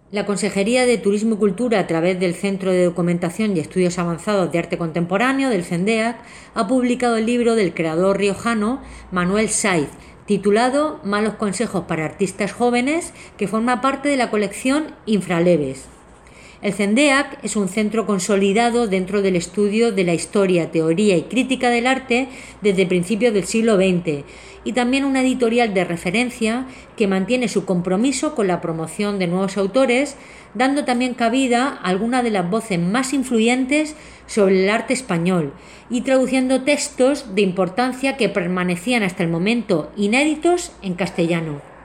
La Consejería de Turismo y Cultura, a través del Centro de Documentación y Estudios Avanzados de Arte Contemporáneo, del CENDEAC, ha publicado el libro del creador riojano Manuel Saiz, titulado Malos consejos para artistas jóvenes, que forma parte de la colección Infraleves. El CENDEAC es un centro consolidado dentro del estudio de la historia, teoría y crítica del arte desde principios del siglo XX y también una editorial de referencia que mantiene su compromiso con la promoción de nuevos autores, dando también cabida a algunas de las voces más influyentes sobre el arte español y traduciendo textos de importancia que permanecían hasta el momento inéditos en castellano.